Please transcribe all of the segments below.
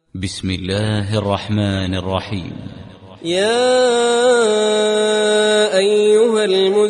بسم الله الرحمن الرحيم. يا أيها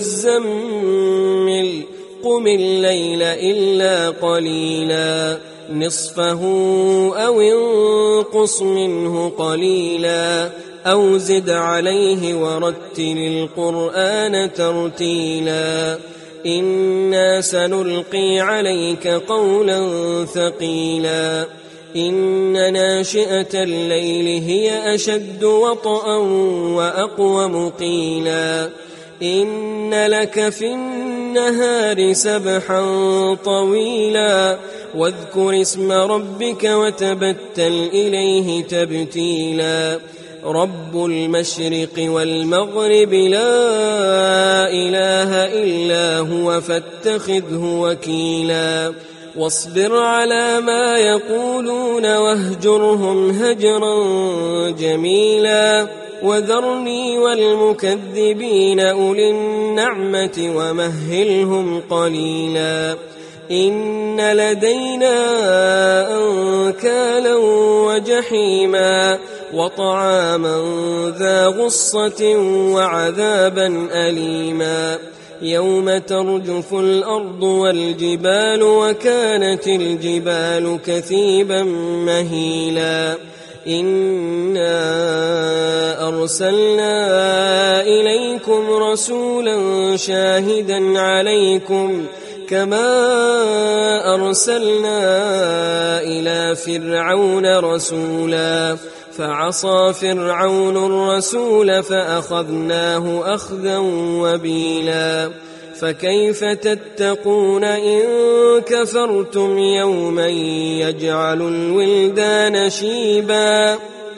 المزمل قم الليل إلا قليلا نصفه أو انقص منه قليلا أو زد عليه ورتل القرآن ترتيلا إنا سنلقي عليك قولا ثقيلا إن ناشئة الليل هي أشد وطئا وأقوم قيلا إن لك في النهار سبحا طويلا واذكر اسم ربك وتبتل إليه تبتيلا رب المشرق والمغرب لا إله إلا هو فاتخذه وكيلا واصبر على ما يقولون واهجرهم هجرا جميلا وذرني والمكذبين أولي النعمة ومهلهم قليلا إن لدينا أنكالا وجحيما وطعاما ذا غصة وعذابا أليما يوم ترجف الأرض والجبال وكانت الجبال كثيبا مهيلا إنا أرسلنا إليكم رسولا شاهدا عليكم كما أرسلنا إلى فرعون رسولا فعصى فرعون الرسول فأخذناه أخذا وبيلا فكيف تتقون إن كفرتم يوما يجعل الولدان شيبا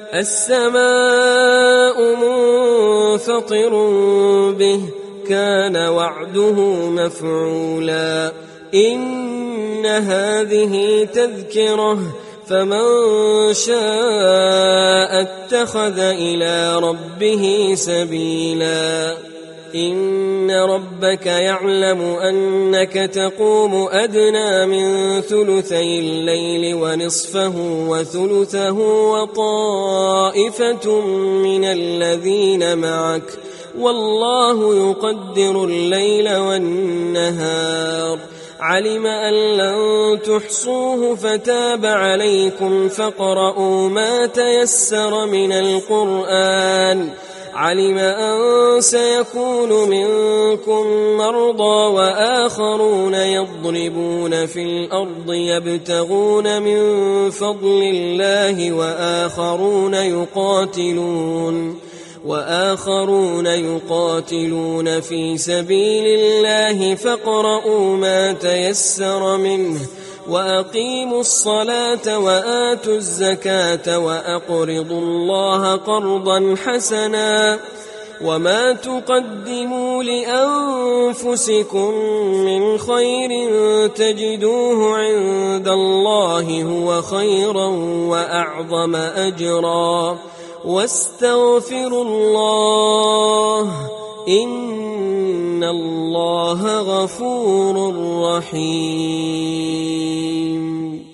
السماء منفطر به كان وعده مفعولا إن هذه تذكرة فمن شاء اتخذ إلى ربه سبيلا إن ربك يعلم أنك تقوم أدنى من ثلثي الليل ونصفه وثلثه وطائفة من الذين معك والله يقدر الليل والنهار علم أن لن تحصوه فتاب عليكم فاقرؤوا ما تيسر من القرآن علم أن سيكون منكم مرضى وآخرون يضربون في الأرض يبتغون من فضل الله وآخرون يقاتلون في سبيل الله فاقرؤوا ما تيسر منه وأقيموا الصلاة وآتوا الزكاة وأقرضوا الله قرضا حسنا وما تقدموا لأنفسكم من خير تجدوه عند الله هو خيرا وأعظم أجرا واستغفروا الله إن الله غفور رحيم.